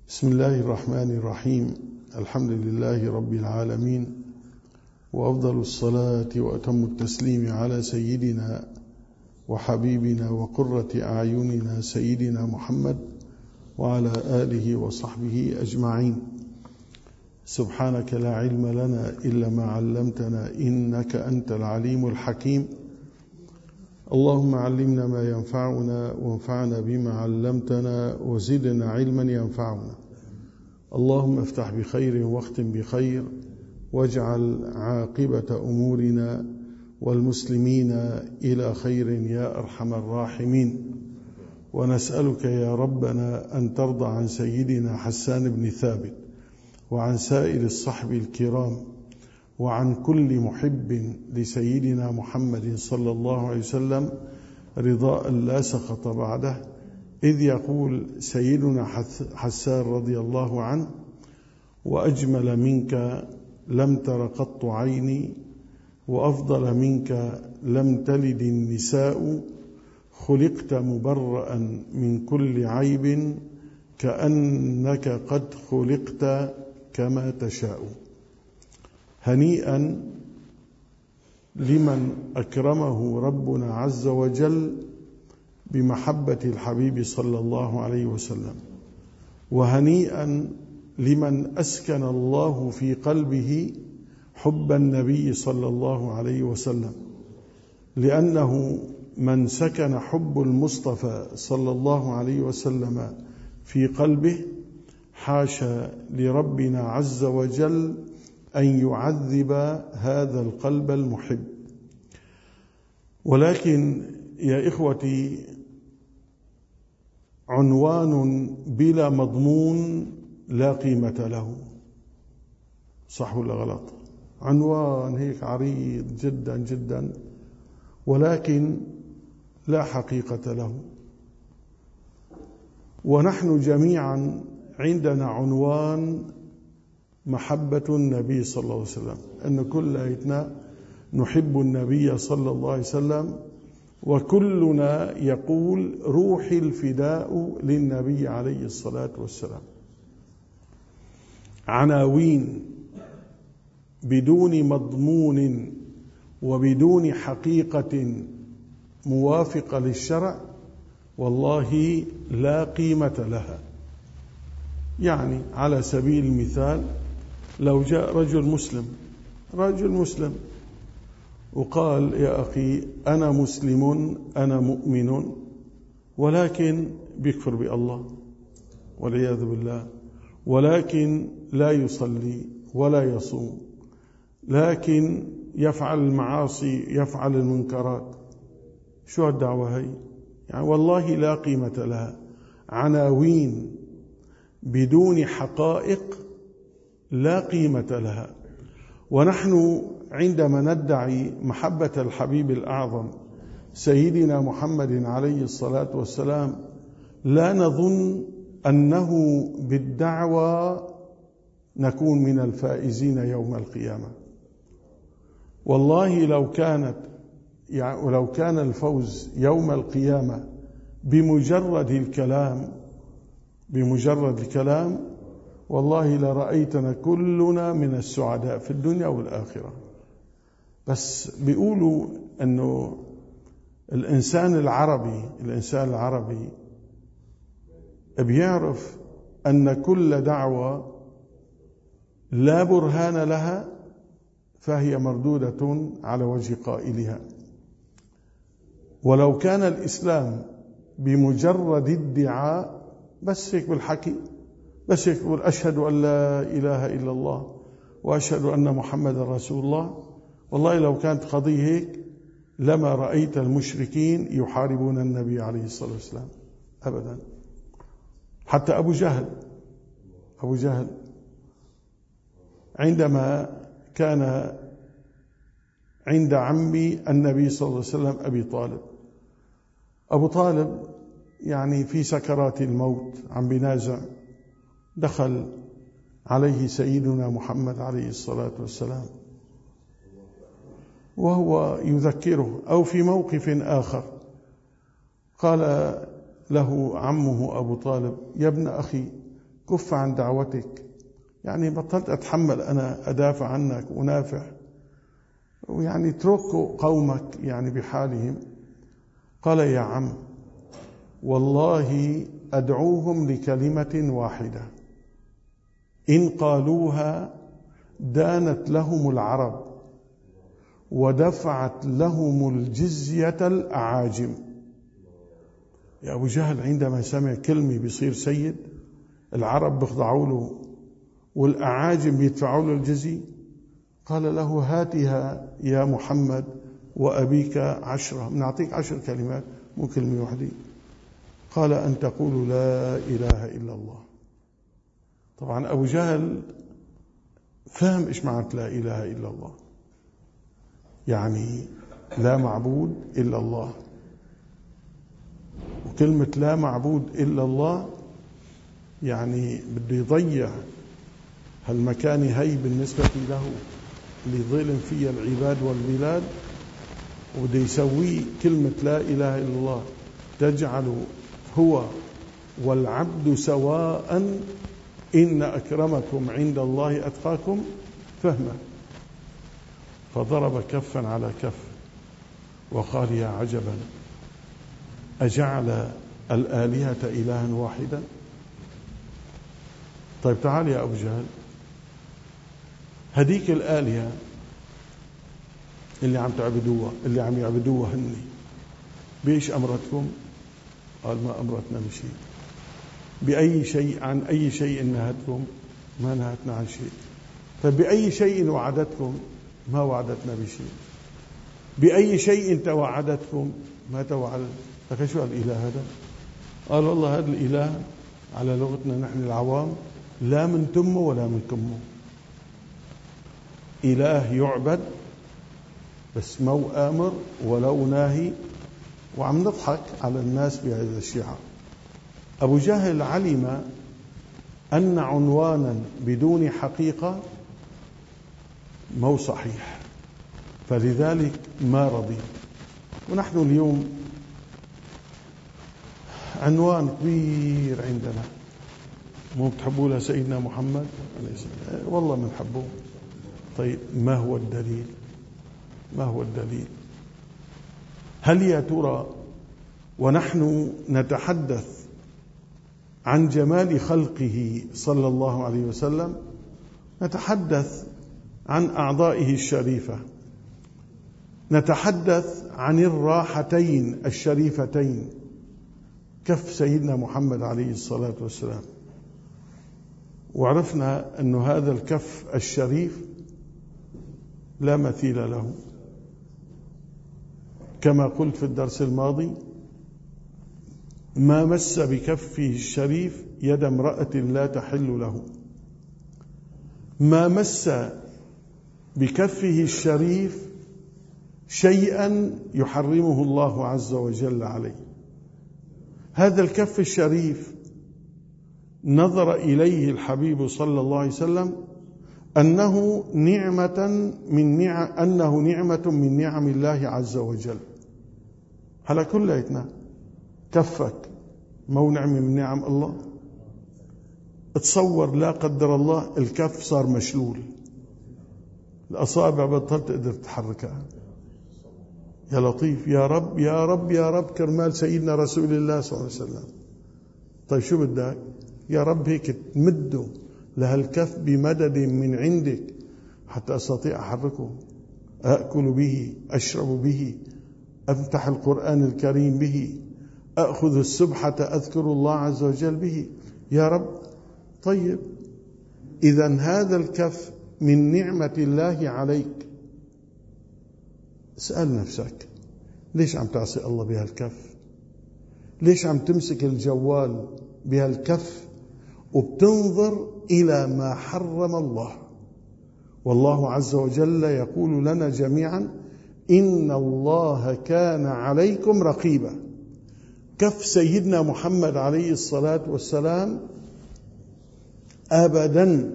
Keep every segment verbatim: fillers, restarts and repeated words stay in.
بسم الله الرحمن الرحيم. الحمد لله رب العالمين، وأفضل الصلاة وأتم التسليم على سيدنا وحبيبنا وقرة أعيننا سيدنا محمد وعلى آله وصحبه أجمعين. سبحانك لا علم لنا إلا ما علمتنا إنك أنت العليم الحكيم. اللهم علمنا ما ينفعنا وانفعنا بما علمتنا وزدنا علما ينفعنا. اللهم افتح بخير واختم بخير، واجعل عاقبة أمورنا والمسلمين إلى خير يا أرحم الراحمين. ونسألك يا ربنا أن ترضى عن سيدنا حسان بن ثابت وعن سائر الصحب الكرام وعن كل محب لسيدنا محمد صلى الله عليه وسلم رضاء لا سخط بعده، إذ يقول سيدنا حسان رضي الله عنه: وأجمل منك لم تر قط عيني، وأفضل منك لم تلد النساء، خلقت مبرأ من كل عيب، كأنك قد خلقت كما تشاء. هنيئا لمن أكرمه ربنا عز وجل بمحبة الحبيب صلى الله عليه وسلم، وهنيئا لمن أسكن الله في قلبه حب النبي صلى الله عليه وسلم، لأنه من سكن حب المصطفى صلى الله عليه وسلم في قلبه حاشا لربنا عز وجل أن يعذب هذا القلب المحب. ولكن يا إخوتي، عنوان بلا مضمون لا قيمة له. صح ولا غلط؟ عنوان هيك عريض جدا جدا، ولكن لا حقيقة له. ونحن جميعا عندنا عنوان محبة النبي صلى الله عليه وسلم، أن كلنا نحب النبي صلى الله عليه وسلم، وكلنا يقول روحي الفداء للنبي عليه الصلاة والسلام. عناوين بدون مضمون وبدون حقيقة موافقة للشرع والله لا قيمة لها. يعني على سبيل المثال، لو جاء رجل مسلم رجل مسلم وقال: يا أخي أنا مسلم أنا مؤمن، ولكن بيكفر بالله والعياذ بالله، ولكن لا يصلي ولا يصوم، لكن يفعل المعاصي يفعل المنكرات، شو الدعوة هي؟ يعني والله لا قيمة لها. عناوين بدون حقائق لا قيمة لها. ونحن عندما ندعي محبة الحبيب الأعظم سيدنا محمد عليه الصلاة والسلام لا نظن أنه بالدعوة نكون من الفائزين يوم القيامة. والله لو كانت يعني ولو كان الفوز يوم القيامة بمجرد الكلام بمجرد الكلام والله لرأيتنا كلنا من السعداء في الدنيا والآخرة. بس بيقولوا أنه الإنسان العربي الإنسان العربي بيعرف أن كل دعوة لا برهان لها فهي مردودة على وجه قائلها. ولو كان الإسلام بمجرد ادعاء، بس هيك بالحكي، بس هيك بقول أشهد أن لا إله إلا الله وأشهد أن محمد رسول الله، والله لو كانت قضية هيك لما رأيت المشركين يحاربون النبي عليه الصلاة والسلام أبدا. حتى أبو جهل أبو جهل عندما كان عند عمي النبي صلى الله عليه وسلم أبي طالب، أبو طالب يعني في سكرات الموت عم بينازع، دخل عليه سيدنا محمد عليه الصلاة والسلام وهو يذكره، أو في موقف آخر قال له عمه أبو طالب: يا ابن أخي كف عن دعوتك، يعني بطلت أتحمل أنا أدافع عنك ونافع، ويعني اتركوا قومك يعني بحالهم. قال يا عم والله أدعوهم لكلمة واحدة إن قالوها دانت لهم العرب ودفعت لهم الجزية الأعاجم. يا أبو جهل عندما سمع كلمة بيصير سيد، العرب بيخضعوا له والأعاجم بيدفعوا له الجزية. قال له هاتها يا محمد وأبيك عشرة، بنعطيك عشر كلمات مو كلمة واحدة. قال أن تقول لا إله إلا الله. طبعا أبو جهل فهم إيش معنى لا إله إلا الله، يعني لا معبود إلا الله، وكلمة لا معبود إلا الله يعني بده يضيع هالمكان هي بالنسبة له اللي ظلم فيها العباد والبلاد، وبده يسويه كلمة لا إله إلا الله تجعل هو والعبد سواء إن أكرمكم عند الله أتقاكم، فهما. فضرب كفا على كف وقال يا عجبا أجعل الآلهة إلها واحدا. طيب تعال يا أبو جهل، هديك الآلهة اللي عم تعبدوها اللي عم يعبدوها هني بإيش أمرتكم؟ قال ما أمرتنا بشيء. بأي شيء عن أي شيء نهتكم؟ ما نهتنا عن شيء. فبأي شيء وعدتكم؟ ما وعدتنا بشيء. بأي شيء توعدتكم؟ ما توعدت. لكن شو الإله هذا؟ قال والله هذا الإله على لغتنا نحن العوام لا من تمه ولا من كمه، إله يعبد بس مو آمر ولو ناهي، وعم نضحك على الناس بهذا الشعار. أبو جهل علم أن عنوانا بدون حقيقة مو صحيح، فلذلك ما رضي. ونحن اليوم عنوان كبير عندنا، مو بتحبوا له سيدنا محمد عليه السلام؟ والله بنحبه. طيب ما هو الدليل؟ ما هو الدليل؟ هل يا ترى ونحن نتحدث عن جمال خلقه صلى الله عليه وسلم، نتحدث عن أعضائه الشريفة، نتحدث عن الراحتين الشريفتين كف سيدنا محمد عليه الصلاة والسلام، وعرفنا أن هذا الكف الشريف لا مثيل له. كما قلت في الدرس الماضي ما مس بكفه الشريف يد امرأة لا تحل له، ما مس بكفه الشريف شيئا يحرمه الله عز وجل عليه. هذا الكف الشريف نظر إليه الحبيب صلى الله عليه وسلم أنه نعمة من نعم أنه نعمة من نعم الله عز وجل. على كليتنا كفك مو نعمة من نعم الله؟ تصور لا قدر الله الكف صار مشلول، الأصابع بطلت تقدر تحركها. يا لطيف يا رب يا رب يا رب كرمال سيدنا رسول الله صلى الله عليه وسلم. طيب شو بدك يا رب؟ هيك تمده لهالكف بمدد من عندك حتى أستطيع أحركه، أأكل به، أشرب به، أفتح القرآن الكريم به، أأخذ السبحة أذكر الله عز وجل به يا رب. طيب إذن هذا الكف من نعمة الله عليك. اسأل نفسك ليش عم تعصي الله بهالكف؟ ليش عم تمسك الجوال بهالكف وبتنظر إلى ما حرم الله؟ والله عز وجل يقول لنا جميعا إن الله كان عليكم رقيبا. كف سيدنا محمد عليه الصلاة والسلام أبدا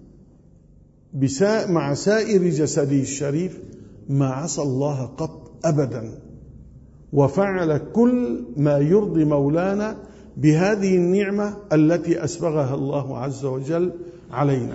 مع سائر جسده الشريف ما عصى الله قط أبدا، وفعل كل ما يرضي مولانا بهذه النعمة التي أسبغها الله عز وجل علينا.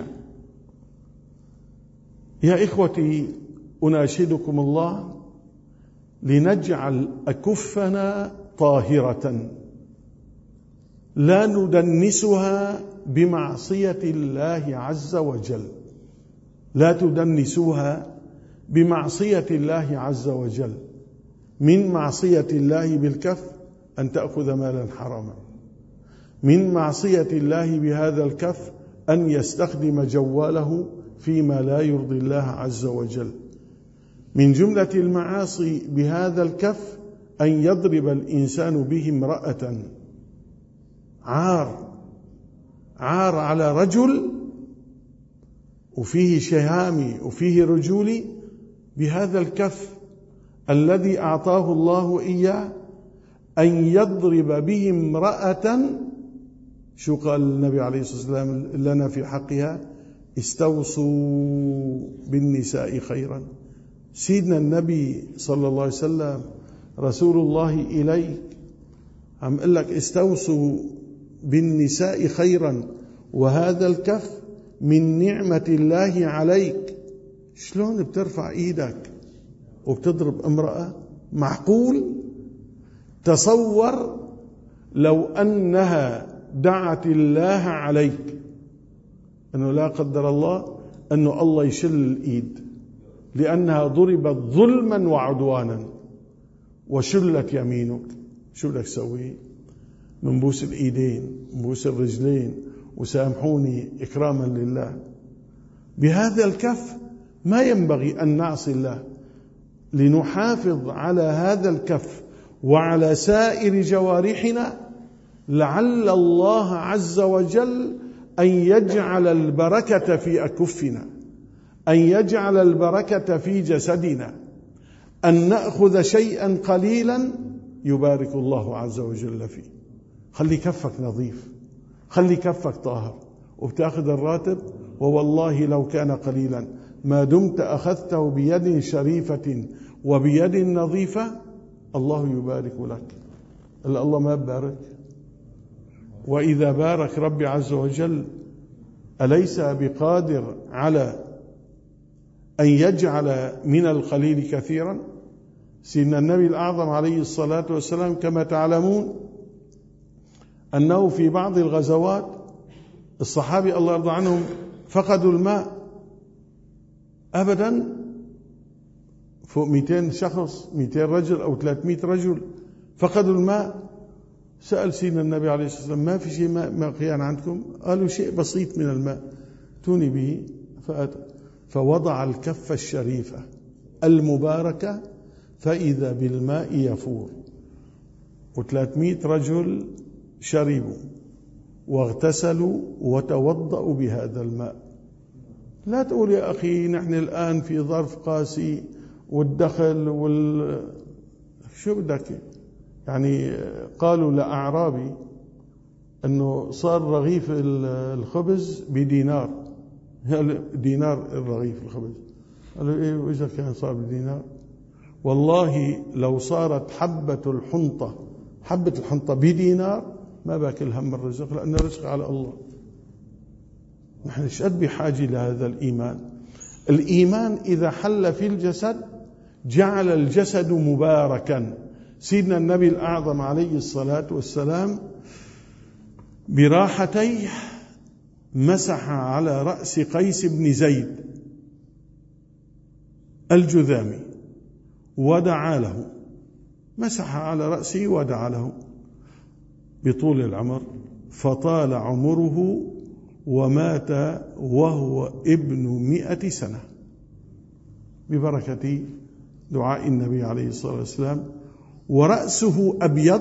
يا إخوتي، أناشدكم الله لنجعل أكفنا طاهرة لا ندنسها بمعصية الله عز وجل، لا تدنسوها بمعصية الله عز وجل. من معصية الله بالكف أن تأخذ مالا حراما، من معصية الله بهذا الكف أن يستخدم جواله فيما لا يرضي الله عز وجل. من جملة المعاصي بهذا الكف أن يضرب الإنسان به امرأة، عار عار على رجل وفيه شهامي وفيه رجولي بهذا الكف الذي أعطاه الله إياه، أن يضرب به امرأة. شو قال النبي عليه الصلاة والسلام لنا في حقها؟ استوصوا بالنساء خيرا. سيدنا النبي صلى الله عليه وسلم رسول الله إليك عم قال لك استوصوا بالنساء خيرا، وهذا الكف من نعمة الله عليك. شلون بترفع ايدك وبتضرب امرأة؟ معقول؟ تصور لو أنها دعت الله عليك، أنه لا قدر الله أنه الله يشل الإيد لأنها ضربت ظلما وعدوانا وشلت يمينك، شو بدك تسوي؟ منبوس الإيدين، منبوس الرجلين، وسامحوني إكراما لله. بهذا الكف ما ينبغي أن نعصي الله. لنحافظ على هذا الكف وعلى سائر جوارحنا، لعل الله عز وجل أن يجعل البركة في أكفنا، أن يجعل البركة في جسدنا، أن نأخذ شيئا قليلا يبارك الله عز وجل فيه. خلي كفك نظيف، خلي كفك طاهر، وبتاخذ الراتب، ووالله لو كان قليلا ما دمت أخذته بيد شريفة وبيد نظيفة الله يبارك لك. إلا الله ما بارك؟ وإذا بارك ربي عز وجل أليس بقادر على أن يجعل من القليل كثيرا؟ سيدنا النبي الأعظم عليه الصلاة والسلام كما تعلمون أنه في بعض الغزوات الصحابي الله يرضى عنهم فقدوا الماء أبدا، فوق مئتين شخص، مئتين رجل أو ثلاثمئة رجل فقدوا الماء. سأل سيدنا النبي عليه الصلاة والسلام: ما في شيء ماء مقيان عندكم؟ قالوا: شيء بسيط من الماء، توني به. فأتى فوضع الكف الشريفة المباركة فإذا بالماء يفور، وثلاثمئة رجل شربوا واغتسلوا وتوضأوا بهذا الماء. لا تقول يا أخي نحن الآن في ظرف قاسي والدخل وال شو بدك يعني. قالوا لأعرابي أنه صار رغيف الخبز بدينار، دينار الرغيف الخبز. قالوا إيه وإذا كان صار بدينار؟ والله لو صارت حبة الحنطة حبة الحنطة بدينار ما باكل هم الرزق، لأن الرزق على الله. نحن شد بحاجة لهذا الإيمان. الإيمان إذا حل في الجسد جعل الجسد مباركا. سيدنا النبي الأعظم عليه الصلاة والسلام براحتيه مسح على رأس قيس بن زيد الجذامي ودعا له، مسح على رأسه ودعا له بطول العمر، فطال عمره ومات وهو ابن مئة سنة ببركة دعاء النبي عليه الصلاة والسلام. ورأسه أبيض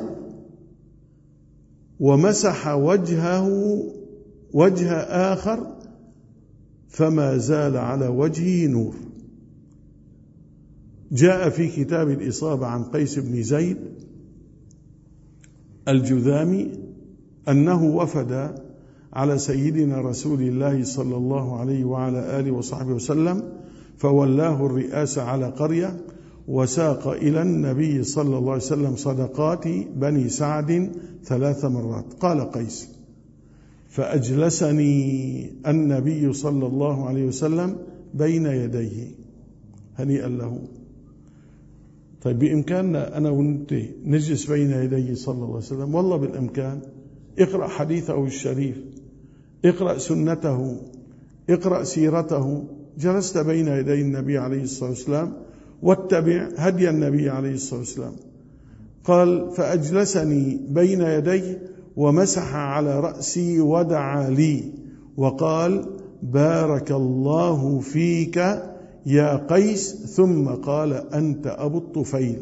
ومسح وجهه وجه آخر فما زال على وجهه نور. جاء في كتاب الإصابة عن قيس بن زيد الجذامي أنه وفد على سيدنا رسول الله صلى الله عليه وعلى آله وصحبه وسلم، فولاه الرئاسة على قرية، وساق إلى النبي صلى الله عليه وسلم صدقات بني سعد ثلاث مرات. قال قيس: فأجلسني النبي صلى الله عليه وسلم بين يديه هنيئا له. طيب بإمكاننا أنا وأنت نجلس بين يديه صلى الله عليه وسلم؟ والله بالإمكان. اقرأ حديثه الشريف، اقرأ سنته، اقرأ سيرته. جلست بين يدي النبي عليه الصلاة والسلام واتبع هدي النبي عليه الصلاة والسلام. قال: فأجلسني بين يديه ومسح على رأسي ودعا لي وقال: بارك الله فيك يا قيس، ثم قال: أنت أبو الطفيل.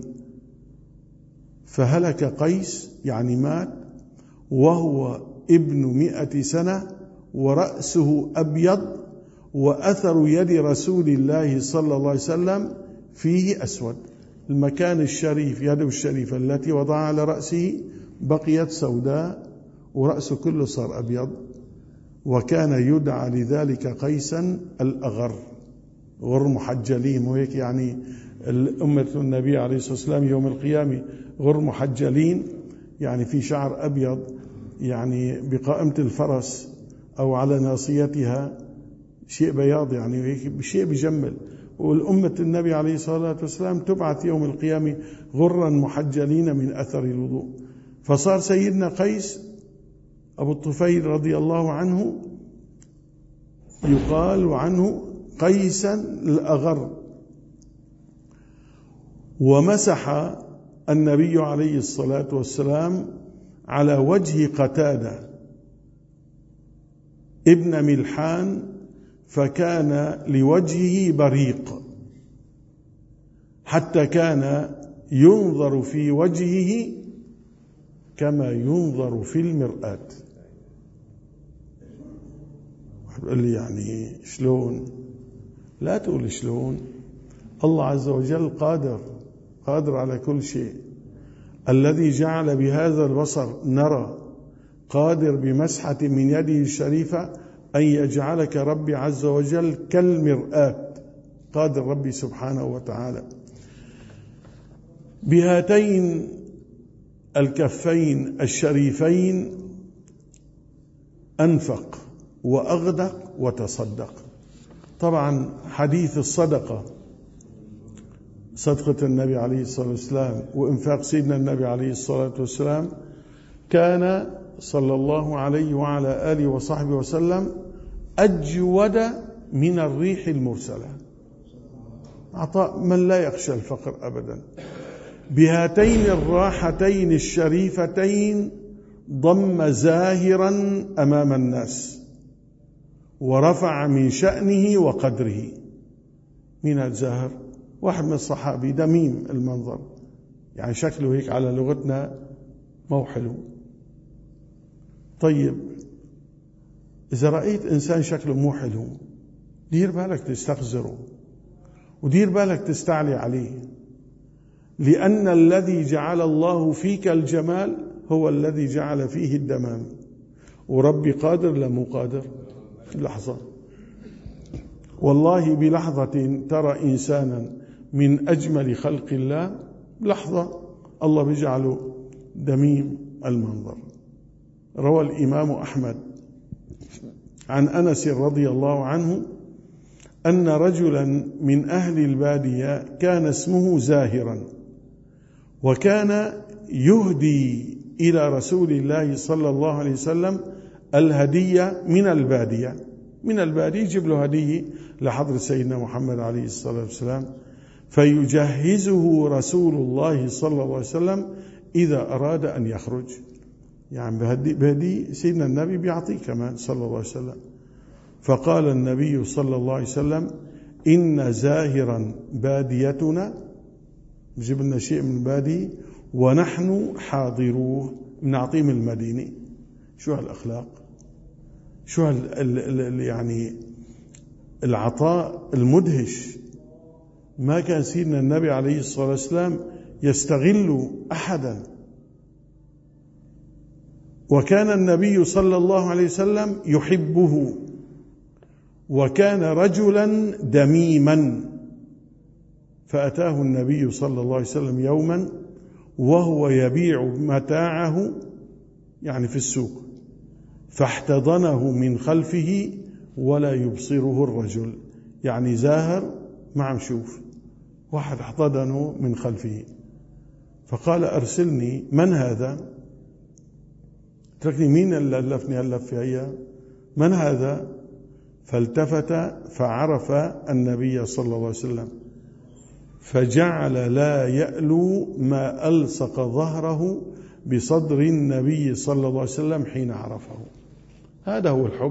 فهلك قيس يعني مات وهو ابن مئة سنة ورأسه أبيض، وأثر يد رسول الله صلى الله عليه وسلم فيه أسود. المكان الشريف، يده الشريفة التي وضعها على رأسه بقيت سوداء ورأسه كله صار أبيض. وكان يدعى لذلك قيسا الأغر، غر محجلين. وهيك يعني الأمة النبي عليه الصلاة والسلام يوم القيامة غر محجلين، يعني في شعر أبيض يعني بقائمة الفرس أو على ناصيتها شيء بياض، يعني هيك شيء بجمل. والأمة النبي عليه الصلاة والسلام تبعث يوم القيامة غرا محجلين من أثر الوضوء. فصار سيدنا قيس أبو الطفيل رضي الله عنه يقال عنه قيسا الأغر. ومسح النبي عليه الصلاة والسلام على وجه قتادة ابن ملحان، فكان لوجهه بريق حتى كان ينظر في وجهه كما ينظر في المرآة. قال لي يعني شلون؟ لا تقول شلون، الله عز وجل قادر، قادر على كل شيء. الذي جعل بهذا البصر نرى، قادر بمسحة من يده الشريفة أن يجعلك ربي عز وجل كالمرآة، قادر ربي سبحانه وتعالى. بهاتين الكفين الشريفين أنفق وأغدق وتصدق. طبعا حديث الصدقة، صدقة النبي عليه الصلاة والسلام وإنفاق سيدنا النبي عليه الصلاة والسلام، كان صلى الله عليه وعلى آله وصحبه وسلم أجود من الريح المرسلة. عطاء من لا يخشى الفقر أبدا. بهاتين الراحتين الشريفتين ضم زاهرا أمام الناس ورفع من شأنه وقدره. من الزاهر؟ واحد من الصحابي دميم المنظر، يعني شكله هيك على لغتنا مو حلو. طيب إذا رأيت إنسان شكله مو حلو، دير بالك تستخزره ودير بالك تستعلي عليه، لأن الذي جعل الله فيك الجمال هو الذي جعل فيه الدمام. وربي قادر لا مو قادر؟ لحظة والله، بلحظة ترى إنسانا من أجمل خلق الله، لحظة الله بيجعله دميم المنظر. روى الإمام أحمد عن أنس رضي الله عنه أن رجلا من أهل البادية كان اسمه زاهرا، وكان يهدي إلى رسول الله صلى الله عليه وسلم الهدية من البادية، من البادية يجيب له هدية لحضرة سيدنا محمد عليه الصلاة والسلام، فيجهزه رسول الله صلى الله عليه وسلم إذا أراد أن يخرج. يعني بهدي, بهدي سيدنا النبي بيعطيه كمان صلى الله عليه وسلم. فقال النبي صلى الله عليه وسلم: إن زاهرا باديتنا، بجيب لنا شيء من بادي ونحن حاضروه، بنعطيه من المدينة. شو هالأخلاق، شو هال ال ال يعني العطاء المدهش. ما كان سيدنا النبي عليه الصلاة والسلام يستغل أحدا. وكان النبي صلى الله عليه وسلم يحبه، وكان رجلا دميما فأتاه النبي صلى الله عليه وسلم يوما وهو يبيع متاعه يعني في السوق، فاحتضنه من خلفه ولا يبصره الرجل، يعني زاهر ما عم شوف، واحد احتضنه من خلفه، فقال أرسلني، من هذا؟ تركني، مين اللي ألفني هاللفة هي؟ من هذا؟ فالتفت فعرف النبي صلى الله عليه وسلم، فجعل لا يألو ما ألصق ظهره بصدر النبي صلى الله عليه وسلم حين عرفه. هذا هو الحب،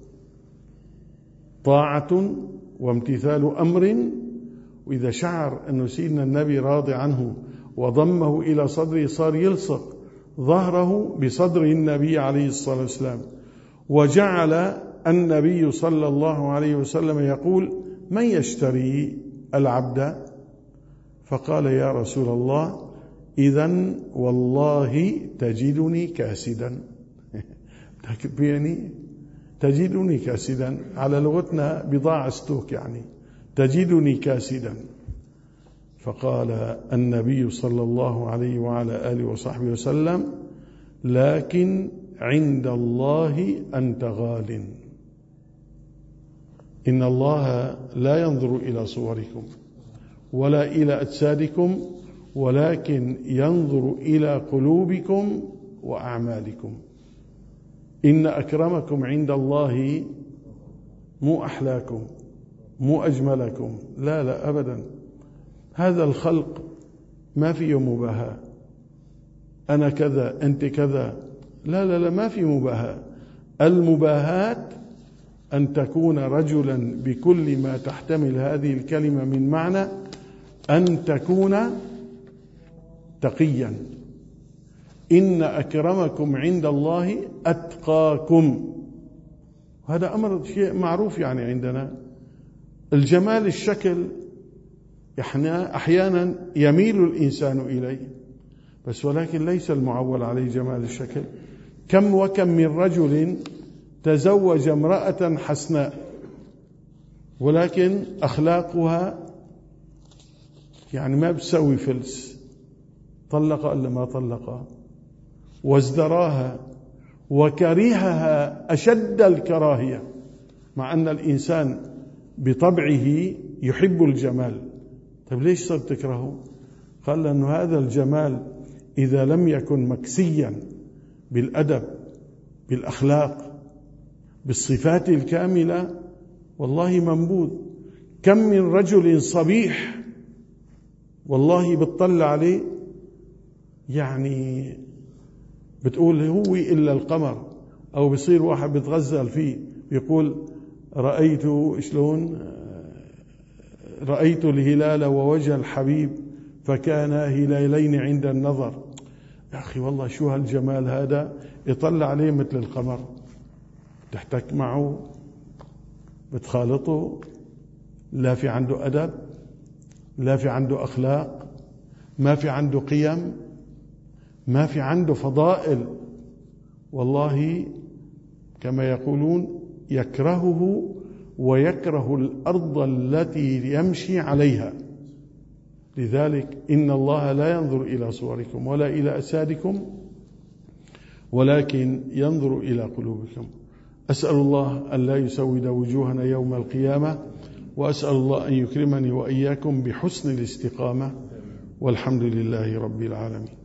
طاعة وامتثال أمر، وإذا شعر أن سيدنا النبي راضي عنه وضمه إلى صدره صار يلصق ظهره بصدر النبي عليه الصلاة والسلام. وجعل النبي صلى الله عليه وسلم يقول: من يشتري العبد؟ فقال: يا رسول الله إذن والله تجدني كاسدا. يعني تجدني كاسدا على لغتنا بضاعة ستوك، يعني تجدني كاسدا. فقال النبي صلى الله عليه وعلى آله وصحبه وسلم: لكن عند الله أنت غال، إن الله لا ينظر إلى صوركم ولا إلى أجسادكم ولكن ينظر إلى قلوبكم وأعمالكم. إن أكرمكم عند الله مو أحلاكم مو أجملكم، لا لا أبدا، هذا الخلق ما فيه مباهاة، أنا كذا أنت كذا، لا لا لا، ما في مباهاة. المباهاة أن تكون رجلا بكل ما تحتمل هذه الكلمة من معنى، أن تكون تقيا. إن أكرمكم عند الله أتقاكم، هذا أمر شيء معروف يعني عندنا. الجمال الشكل إحنا أحيانا يميل الإنسان إليه، بس ولكن ليس المعول عليه جمال الشكل. كم وكم من رجل تزوج امرأة حسناء ولكن أخلاقها يعني ما بتسوي فلس، طلق إلا ما طلقها، وازدراها وكرهها أشد الكراهية، مع أن الإنسان بطبعه يحب الجمال. طيب ليش صرت تكرهه؟ قال لأنه هذا الجمال إذا لم يكن مكسيا بالأدب بالأخلاق بالصفات الكاملة والله منبوذ. كم من رجل صبيح والله بتطلع عليه يعني بتقول هو إلا القمر، أو بصير واحد بتغزل فيه بيقول رأيت شلون رأيت الهلال ووجه الحبيب فكانا هلالين عند النظر. يا أخي والله شو هالجمال هذا، يطلع عليه مثل القمر، تحتك معه بتخالطه، لا في عنده أدب، لا في عنده أخلاق، ما في عنده قيم، ما في عنده فضائل. والله كما يقولون يكرهه ويكره الأرض التي يمشي عليها. لذلك إن الله لا ينظر إلى صوركم ولا إلى أجسادكم ولكن ينظر إلى قلوبكم. أسأل الله أن لا يسود وجوهنا يوم القيامة، وأسأل الله أن يكرمني وإياكم بحسن الاستقامة، والحمد لله رب العالمين.